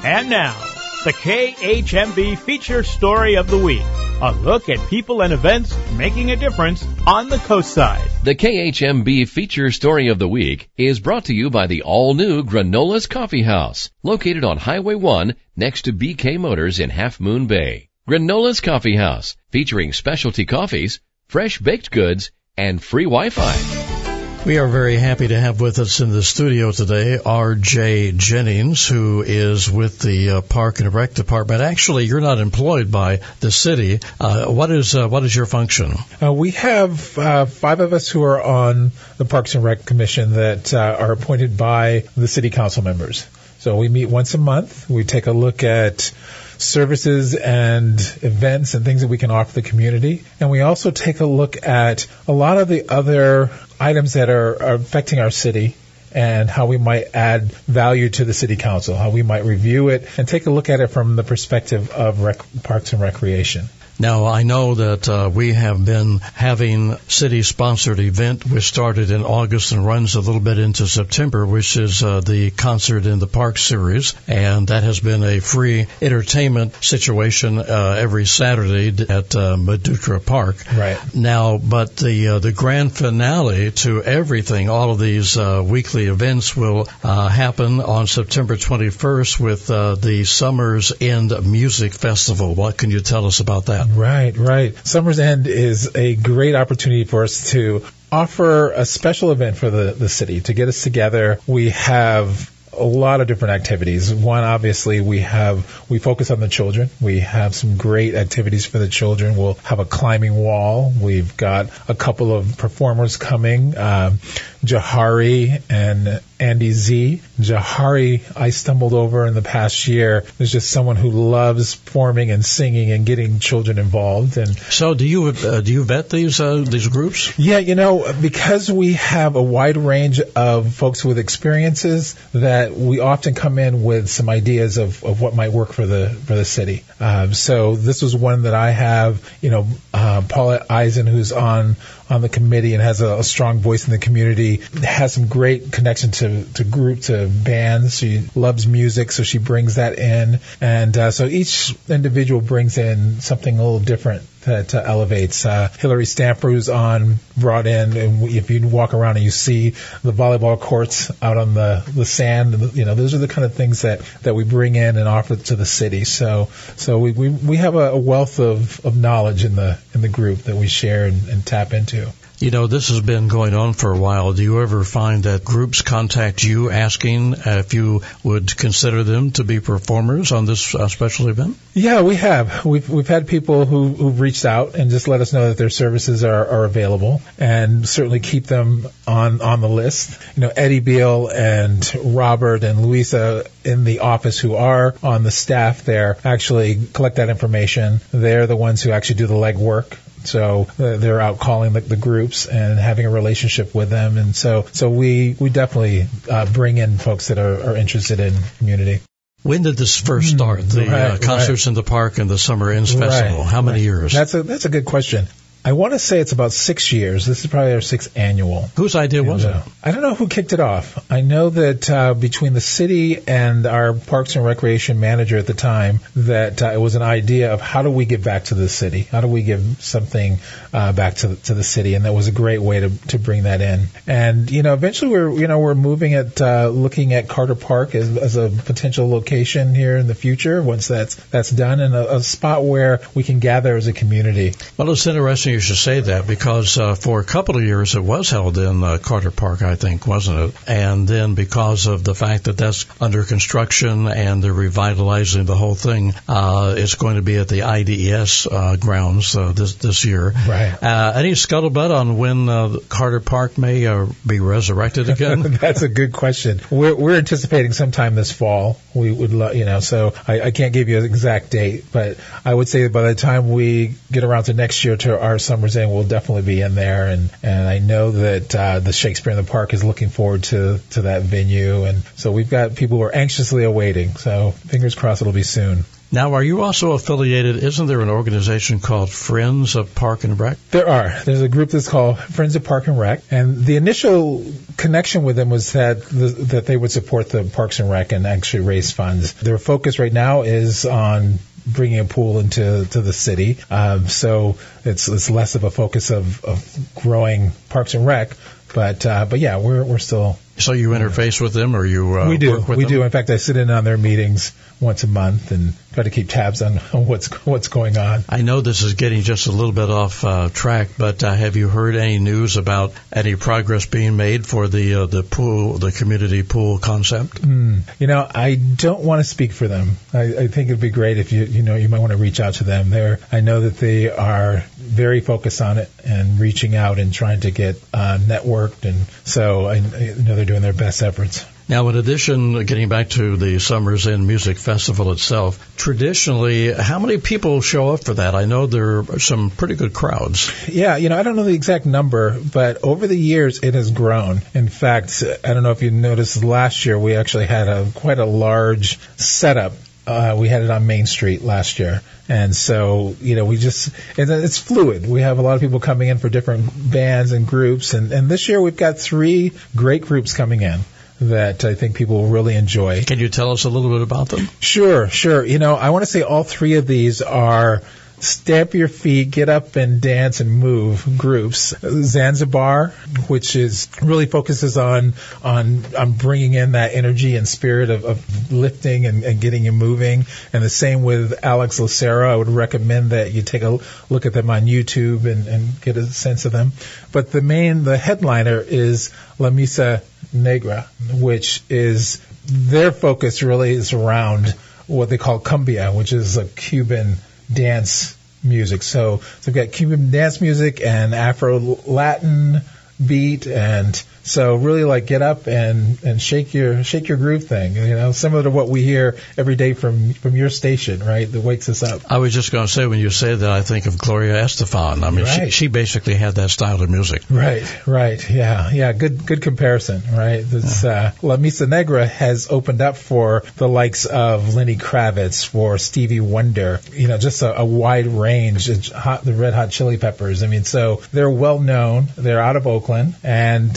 And now, the KHMB Feature Story of the Week. A look at people and events making a difference on the Coast Side. The KHMB Feature Story of the Week is brought to you by the all-new Granola's Coffee House, located on Highway 1 next to BK Motors in Half Moon Bay. Granola's Coffee House, featuring specialty coffees, fresh baked goods, and free Wi-Fi. We are very happy to have with us in the studio today R.J. Jennings, who is with the Park and Rec Department. Actually, you're not employed by the city. What is your function? We have 5 of us who are on the Parks and Rec Commission that are appointed by the city council members. So we meet once a month. We take a look at services and events and things that we can offer the community. And we also take a look at a lot of the other items that are affecting our city and how we might add value to the city council, how we might review it and take a look at it from the perspective of Parks and Recreation. Now, I know that we have been having city-sponsored event, which started in August and runs a little bit into September, which is the Concert in the Park series, and that has been a free entertainment situation every Saturday at Medutra Park. Right. Now, but the grand finale to everything, all of these weekly events will happen on September 21st with the Summer's End Music Festival. What can you tell us about that? Right. Summer's End is a great opportunity for us to offer a special event for the city, to get us together. We have a lot of different activities. One, obviously, we focus on the children. We have some great activities for the children. We'll have a climbing wall. We've got a couple of performers coming, Jahari and Andy Z. Jahari, I stumbled over in the past year. There's just someone who loves performing and singing and getting children involved. And so, do you vet these groups? Yeah, because we have a wide range of folks with experiences, that we often come in with some ideas of what might work for the city. So this was one that I have. Paula Eisen, who's on the committee and has a strong voice in the community, has some great connection to bands. She loves music, so she brings that in. And so each individual brings in something a little different that elevates. Hillary Stamper, who's brought in, and if you walk around and you see the volleyball courts out on the sand, those are the kind of things that we bring in and offer to the city. So we have a wealth of knowledge in the group that we share and tap into. This has been going on for a while. Do you ever find that groups contact you asking if you would consider them to be performers on this special event? Yeah, we have. We've had people who've reached out and just let us know that their services are available, and certainly keep them on the list. Eddie Beal and Robert and Louisa in the office, who are on the staff there, actually collect that information. They're the ones who actually do the legwork. So they're out calling the groups and having a relationship with them. And so we definitely bring in folks that are interested in community. When did this first start, the Concerts in the Park and the Summer Ends Festival? How many years? That's a good question. I want to say it's about 6 years. This is probably our 6th annual. Whose idea was it? I don't know who kicked it off. I know that between the city and our Parks and Recreation manager at the time, that it was an idea of how do we give back to the city? How do we give something back to the city? And that was a great way to bring that in. And eventually we're moving at looking at Carter Park as a potential location here in the future once that's done, and a spot where we can gather as a community. Well, it's interesting you should say that, because for a couple of years it was held in Carter Park, I think, wasn't it? And then because of the fact that that's under construction and they're revitalizing the whole thing, it's going to be at the IDES grounds this year. Right. Any scuttlebutt on when Carter Park may be resurrected again? That's a good question. We're anticipating sometime this fall. We would, so I can't give you an exact date, but I would say that by the time we get around to next year to our Summer's End, will definitely be in there, and I know that the Shakespeare in the Park is looking forward to that venue, and so we've got people who are anxiously awaiting. So fingers crossed it'll be soon. Now, are you also affiliated? Isn't there an organization called Friends of Park and Rec? There's a group that's called Friends of Park and Rec, and the initial connection with them was that they would support the Parks and Rec and actually raise funds. Their focus right now is on bringing a pool into the city, so it's less of a focus of growing Parks and Rec, but yeah, we're still. So you interface with them, or you we do. work with we them? do. In fact, I sit in on their meetings once a month and try to keep tabs on what's going on. I know this is getting just a little bit off track, but have you heard any news about any progress being made for the pool, the community pool concept? I don't want to speak for them. I think it'd be great if you might want to reach out to them. I know that they are very focused on it and reaching out and trying to get networked, and so I know they're doing their best efforts. Now, in addition, getting back to the Summer's Inn Music Festival itself, traditionally, how many people show up for that? I know there are some pretty good crowds. Yeah, I don't know the exact number, but over the years it has grown. In fact, I don't know if you noticed, last year we actually had quite a large setup. We had it on Main Street last year. And so, it's fluid. We have a lot of people coming in for different bands and groups. And this year we've got 3 great groups coming in that I think people will really enjoy. Can you tell us a little bit about them? Sure. I want to say all 3 of these are stamp your feet, get up and dance and move groups. Zanzibar, which really focuses on bringing in that energy and spirit of lifting and getting you moving. And the same with Alex Lucero. I would recommend that you take a look at them on YouTube and get a sense of them. But the headliner is La Misa Negra, which is their focus really is around what they call cumbia, which is a Cuban dance music. So we've got Cuban dance music and Afro-Latin beat, and so really like get up and shake your groove thing, similar to what we hear every day from your station, right? That wakes us up. I was just going to say, when you say that, I think of Gloria Estefan. I mean, right. she basically had that style of music. Right. Yeah. Good comparison, right? This, La Misa Negra has opened up for the likes of Lenny Kravitz, for Stevie Wonder, just a wide range. The Red Hot Chili Peppers. I mean, so they're well known. They're out of Oakland, and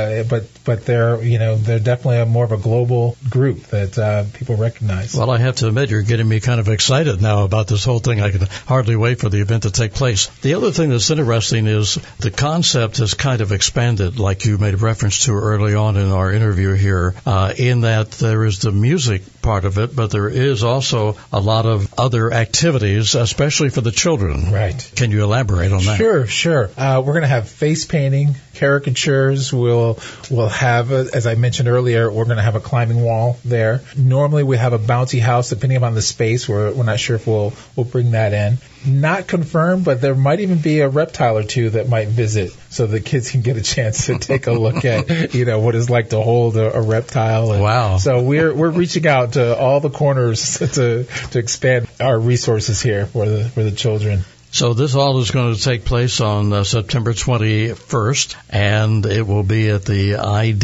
but they're definitely more of a global group that people recognize. Well, I have to admit, you're getting me kind of excited now about this whole thing. I can hardly wait for the event to take place. The other thing that's interesting is the concept has kind of expanded, like you made reference to early on in our interview here, in that there is the music part of it, but there is also a lot of other activities, especially for the children. Right. Can you elaborate on that? Sure. We're going to have face painting, caricatures. We'll have, as I mentioned earlier, we're going to have a climbing wall there. Normally we have a bouncy house, depending upon the space. We're not sure if we'll bring that in. Not confirmed, but there might even be a reptile or two that might visit, so the kids can get a chance to take a look at, what it's like to hold a reptile. Wow. So we're reaching out to all the corners to expand our resources here for the children. So this all is going to take place on September 21st, and it will be at the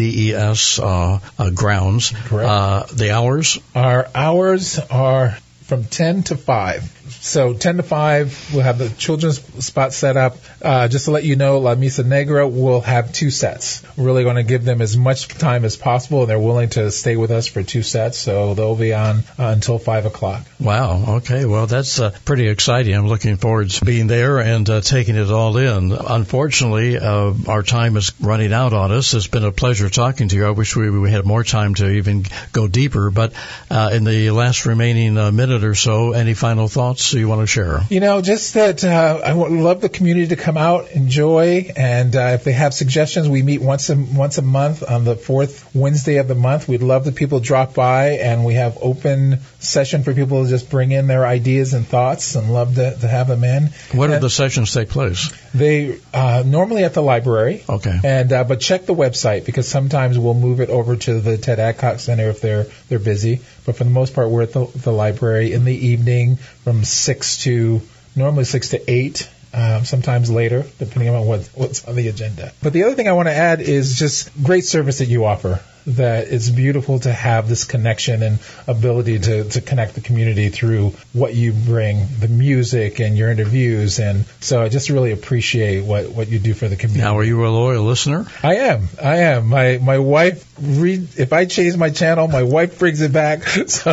IDES grounds. Correct. The hours? Our hours are from 10 to 5. So 10 to 5, we'll have the children's spot set up. Just to let you know, La Misa Negra will have 2 sets. We're really going to give them as much time as possible, and they're willing to stay with us for 2 sets, so they'll be on until 5 o'clock. Wow. Okay. Well, that's pretty exciting. I'm looking forward to being there and taking it all in. Unfortunately, our time is running out on us. It's been a pleasure talking to you. I wish we had more time to even go deeper, but in the last remaining minute or so, any final thoughts you want to share? Just that I would love the community to come out, enjoy, and if they have suggestions, we meet once a month on the 4th Wednesday of the month. We'd love the people to drop by, and we have open session for people to just bring in their ideas and thoughts, and love to have them in. Where do the sessions take place? They normally at the library. Okay. And but check the website, because sometimes we'll move it over to the Ted Adcock Center if they're busy. But for the most part, we're at the library in the evening from 6 to 8. Sometimes later, depending on what's on the agenda. But the other thing I want to add is just great service that you offer. that it's beautiful to have this connection and ability to connect the community through what you bring, the music and your interviews. And so I just really appreciate what you do for the community. Now, are you a loyal listener? I am. My wife, if I change my channel, my wife brings it back. So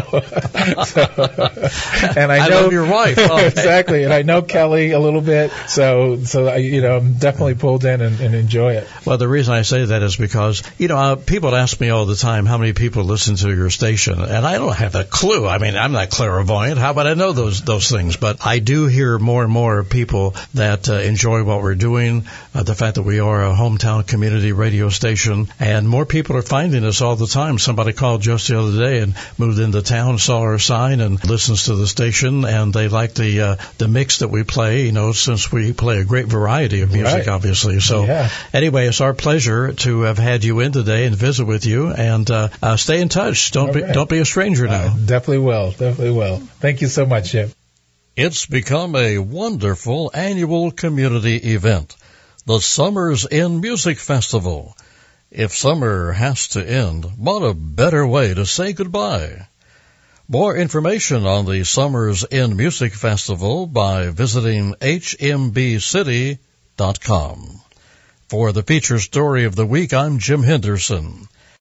and I know love your wife. Okay. Exactly. And I know Kelly a little bit. So I'm definitely pulled in and enjoy it. Well, the reason I say that is because, people ask me all the time how many people listen to your station, and I don't have a clue. I mean, I'm not clairvoyant. How would I know those things? But I do hear more and more people that enjoy what we're doing, the fact that we are a hometown community radio station, and more people are finding us all the time. Somebody called just the other day and moved into town, saw our sign, and listens to the station, and they like the mix that we play, since we play a great variety of music, obviously. So anyway, it's our pleasure to have had you in today and visit with you, and stay in touch. Don't be a stranger now. Definitely will. Thank you so much, Jim. It's become a wonderful annual community event, the Summers in Music Festival. If summer has to end, what a better way to say goodbye. More information on the Summers in Music Festival by visiting hmbcity.com. For the feature story of the week, I'm Jim Henderson.